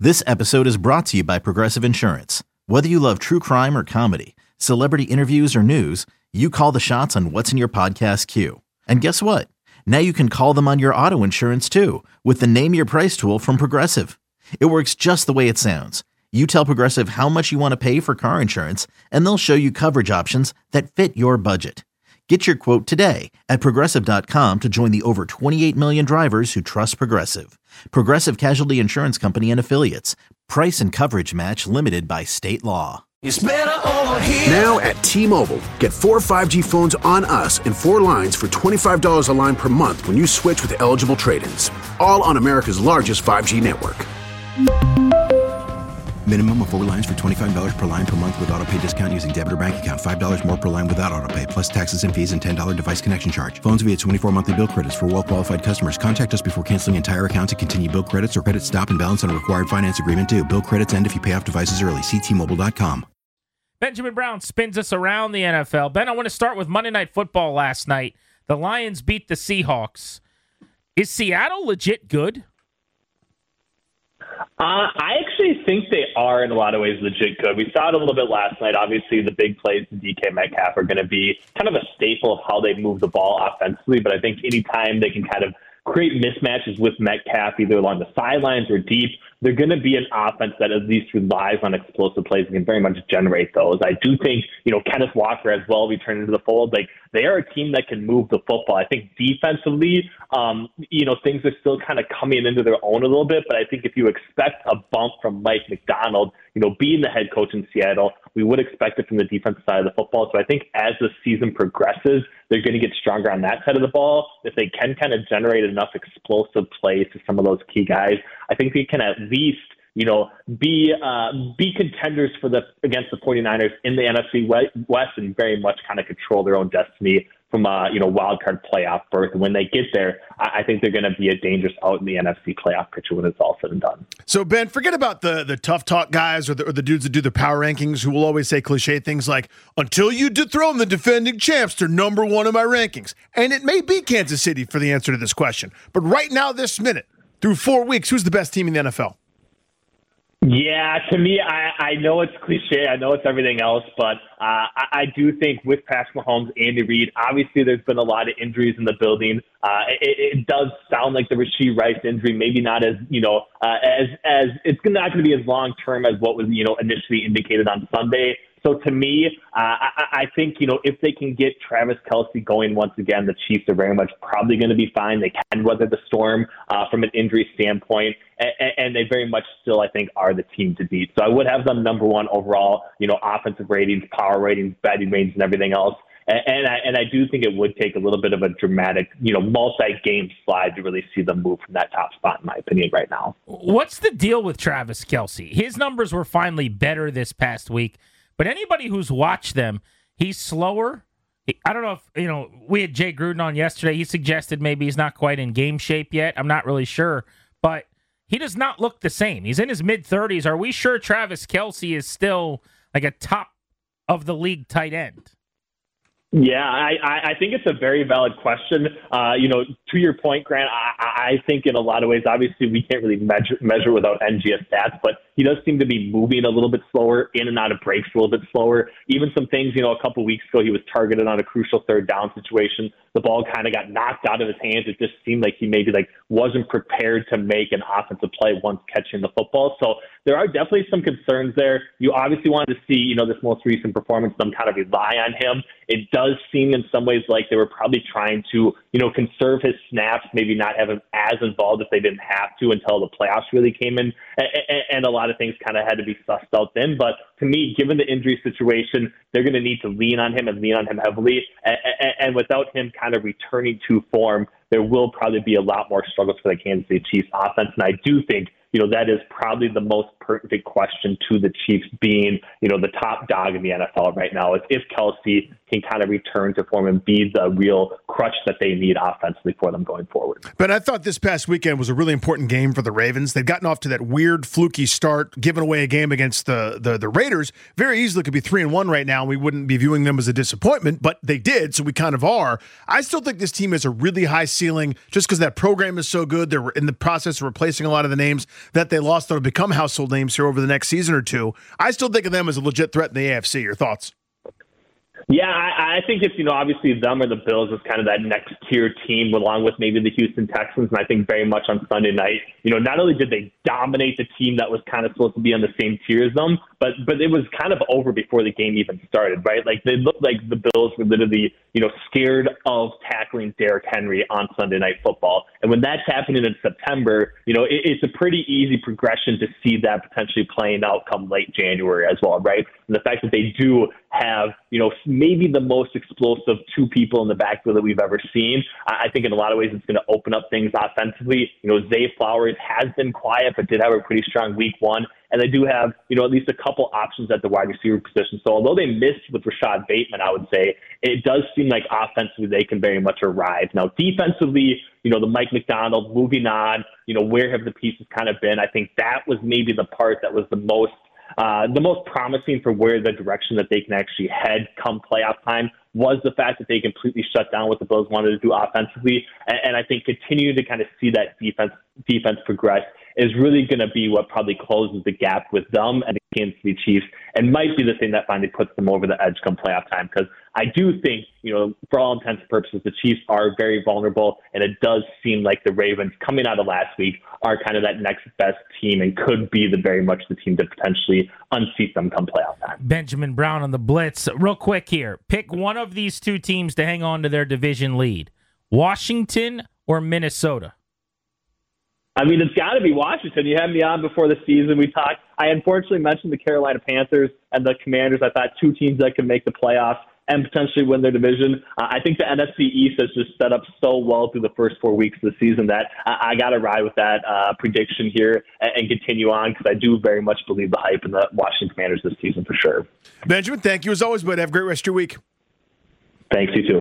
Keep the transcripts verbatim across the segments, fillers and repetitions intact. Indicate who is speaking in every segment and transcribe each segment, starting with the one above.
Speaker 1: This episode is brought to you by Progressive Insurance. Whether you love true crime or comedy, celebrity interviews or news, you call the shots on what's in your podcast queue. And guess what? Now you can call them on your auto insurance too with the Name Your Price tool from Progressive. It works just the way it sounds. You tell Progressive how much you want to pay for car insurance, and they'll show you coverage options that fit your budget. Get your quote today at Progressive dot com to join the over twenty-eight million drivers who trust Progressive. Progressive Casualty Insurance Company and Affiliates. Price and coverage match limited by state law.
Speaker 2: It's better over here.
Speaker 3: Now at T-Mobile, get four five G phones on us and four lines for twenty-five dollars a line per month when you switch with eligible trade-ins. All on America's largest five G network.
Speaker 4: Minimum of four lines for twenty-five dollars per line per month with autopay discount using debit or bank account. five dollars more per line without autopay, plus taxes and fees and ten dollars device connection charge. Phones via twenty-four monthly bill credits for well-qualified customers. Contact us before canceling entire account to continue bill credits or credit stop and balance on a required finance agreement due. Bill credits end if you pay off devices early. See T Mobile dot com.
Speaker 5: Benjamin Brown spins us around the N F L. Ben, I want to start with Monday Night Football last night. The Lions beat the Seahawks. Is Seattle legit good?
Speaker 6: Uh, I actually think they are in a lot of ways legit good. We saw it a little bit last night. Obviously, the big plays to D K Metcalf are going to be kind of a staple of how they move the ball offensively. But I think anytime they can kind of create mismatches with Metcalf, either along the sidelines or deep, they're going to be an offense that at least relies on explosive plays and can very much generate those. I do think, you know, Kenneth Walker as well returned into the fold. Like, they are a team that can move the football. I think defensively, um, you know, things are still kind of coming into their own a little bit. But I think if you expect a bump from Mike McDonald, you know, being the head coach in Seattle, we would expect it from the defensive side of the football. So I think as the season progresses, they're going to get stronger on that side of the ball. If they can kind of generate enough explosive plays to some of those key guys, I think they can at least, you know, be uh, be contenders for the against the 49ers in the N F C West and very much kind of control their own destiny from a, you know, wild card playoff berth. And when they get there, I, I think they're going to be a dangerous out in the N F C playoff picture when it's all said and done.
Speaker 7: So, Ben, forget about the the tough talk guys or the, or the dudes that do the power rankings who will always say cliche things like, until you dethrone the defending champs, they're number one in my rankings. And it may be Kansas City for the answer to this question. But right now, this minute, through four weeks, who's the best team in the N F L?
Speaker 6: Yeah, to me, I, I know it's cliche. I know it's everything else, but uh, I, I do think with Patrick Mahomes, Andy Reid, obviously there's been a lot of injuries in the building. Uh, it, it does sound like the Rashee Rice injury, maybe not as, you know, uh, as, as it's not going to be as long term as what was, you know, initially indicated on Sunday. So to me, uh, I, I think, you know, if they can get Travis Kelce going once again, the Chiefs are very much probably going to be fine. They can weather the storm uh, from an injury standpoint, and, and they very much still, I think, are the team to beat. So I would have them number one overall, you know, offensive ratings, power ratings, batting range, and everything else. And, and, I, and I do think it would take a little bit of a dramatic, you know, multi-game slide to really see them move from that top spot, in my opinion, right now.
Speaker 5: What's the deal with Travis Kelce? His numbers were finally better this past week. But anybody who's watched them, he's slower. I don't know if, you know, we had Jay Gruden on yesterday. He suggested maybe he's not quite in game shape yet. I'm not really sure. But he does not look the same. He's in his mid-thirties. Are we sure Travis Kelce is still like a top of the league tight end?
Speaker 6: Yeah, I, I think it's a very valid question. Uh, you know, to your point, Grant, I, I think in a lot of ways, obviously we can't really measure, measure without N G S stats, but he does seem to be moving a little bit slower, in and out of breaks a little bit slower. Even some things, you know, a couple weeks ago, he was targeted on a crucial third down situation. The ball kind of got knocked out of his hands. It just seemed like he maybe like wasn't prepared to make an offensive play once catching the football. So there are definitely some concerns there. You obviously wanted to see, you know, this most recent performance, them kind of rely on him. It does seem in some ways like they were probably trying to, you know, conserve his snaps, maybe not have him as involved if they didn't have to until the playoffs really came in. And a lot of things kind of had to be sussed out then. But to me, given the injury situation, they're going to need to lean on him and lean on him heavily. And without him kind of returning to form, there will probably be a lot more struggles for the Kansas City Chiefs offense. And I do think, you know, that is probably the most pertinent question to the Chiefs being, you know, the top dog in the N F L right now is if Kelce can kind of return to form and be the real crutch that they need offensively for them going forward.
Speaker 7: But I thought this past weekend was a really important game for the Ravens. They'd gotten off to that weird, fluky start, giving away a game against the, the, the Raiders. Very easily could be three and one right now, and we wouldn't be viewing them as a disappointment, but they did, so we kind of are. I still think this team has a really high ceiling just because that program is so good. They're in the process of replacing a lot of the names that they lost that will become household names here over the next season or two. I still think of them as a legit threat in the A F C. Your thoughts?
Speaker 6: Yeah, I, I think it's, you know, obviously them or the Bills is kind of that next tier team along with maybe the Houston Texans. And I think very much on Sunday night, you know, not only did they dominate the team that was kind of supposed to be on the same tier as them, but but it was kind of over before the game even started, right? Like they looked like the Bills were literally, you know, scared of tackling Derrick Henry on Sunday Night Football. And when that's happening in September, you know, it, it's a pretty easy progression to see that potentially playing out come late January as well, right? And the fact that they do have, you know, maybe the most explosive two people in the backfield that we've ever seen. I think in a lot of ways it's going to open up things offensively. You know, Zay Flowers has been quiet, but did have a pretty strong week one. And they do have, you know, at least a couple options at the wide receiver position. So although they missed with Rashad Bateman, I would say, it does seem like offensively they can very much arrive. Now, defensively, you know, the Mike McDonald moving on, you know, where have the pieces kind of been? I think that was maybe the part that was the most Uh, the most promising for where the direction that they can actually head come playoff time was the fact that they completely shut down what the Bills wanted to do offensively. And, and I think continuing to kind of see that defense defense progress is really going to be what probably closes the gap with them and the Kansas City Chiefs and might be the thing that finally puts them over the edge come playoff time. Because I do think, you know, for all intents and purposes, the Chiefs are very vulnerable, and it does seem like the Ravens coming out of last week are kind of that next best team and could be the very much the team to potentially unseat them come playoff time.
Speaker 5: Benjamin Brown on the Blitz. Real quick here. Pick one of these two teams to hang on to their division lead. Washington or Minnesota?
Speaker 6: I mean, it's got to be Washington. You had me on before the season. We talked. I unfortunately mentioned the Carolina Panthers and the Commanders. I thought two teams that could make the playoffs and potentially win their division. Uh, I think the N F C East has just set up so well through the first four weeks of the season that I, I got to ride with that uh, prediction here and, and continue on because I do very much believe the hype in the Washington Commanders this season for sure.
Speaker 7: Benjamin, thank you as always, bud. Have a great rest of your week.
Speaker 6: Thanks, you too.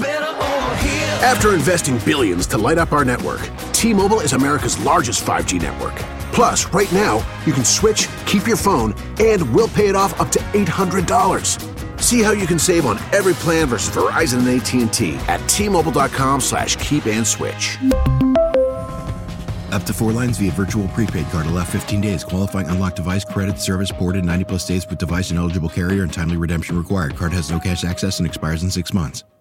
Speaker 3: After investing billions to light up our network, T-Mobile is America's largest five G network. Plus, right now, you can switch, keep your phone, and we'll pay it off up to eight hundred dollars. See how you can save on every plan versus Verizon and A T and T at T-Mobile.com slash keep and switch.
Speaker 4: Up to four lines via virtual prepaid card. Allow fifteen days. Qualifying unlocked device credit service ported ninety plus days with device and eligible carrier and timely redemption required. Card has no cash access and expires in six months.